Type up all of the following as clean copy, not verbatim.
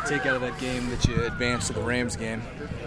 take out of that game that you advanced to the Rams game?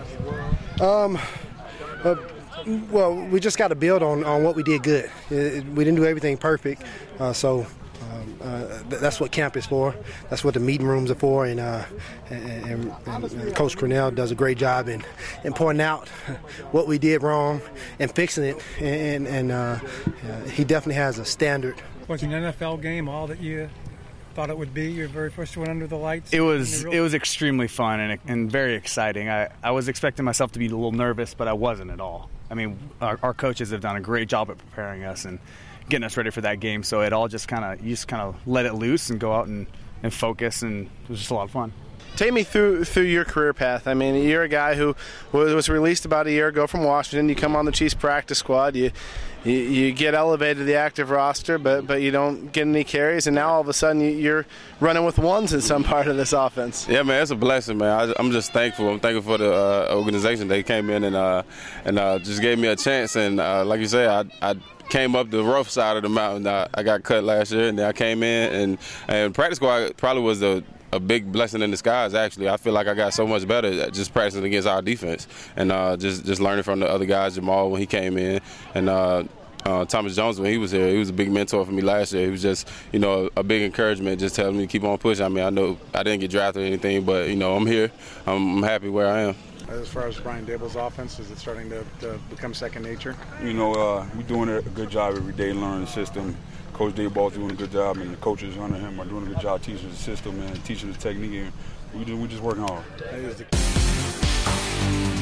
Well, we just got to build on what we did good. We didn't do everything perfect, so that's what camp is for. That's what the meeting rooms are for, and Coach Cornell does a great job in pointing out what we did wrong and fixing it, and he definitely has a standard. Was an NFL game all that you thought it would be, your very first one under the lights? It was extremely fun and very exciting. I was expecting myself to be a little nervous, but I wasn't at all. I mean, our coaches have done a great job at preparing us and getting us ready for that game, so it all just kind of let it loose and go out and focus, and it was just a lot of fun. Take me through your career path. I mean, you're a guy who was released about a year ago from Washington. You come on the Chiefs practice squad. You get elevated to the active roster, but you don't get any carries, and now all of a sudden you're running with ones in some part of this offense. Yeah, man, it's a blessing, man. I'm just thankful. I'm thankful for the organization. They came in and just gave me a chance. And like you say, I came up the rough side of the mountain. I got cut last year, and then I came in, and practice squad probably was a big blessing in disguise, actually. I feel like I got so much better at just practicing against our defense and just learning from the other guys. Jamal, when he came in, and Thomas Jones, when he was here, he was a big mentor for me last year. He was just, a big encouragement, just telling me to keep on pushing. I mean, I know I didn't get drafted or anything, but, I'm here. I'm happy where I am. As far as Brian Daboll's offense, is it starting to become second nature? We're doing a good job every day learning the system. Coach Daboll's doing a good job, and the coaches under him are doing a good job teaching the system and teaching the technique. And we're just working hard.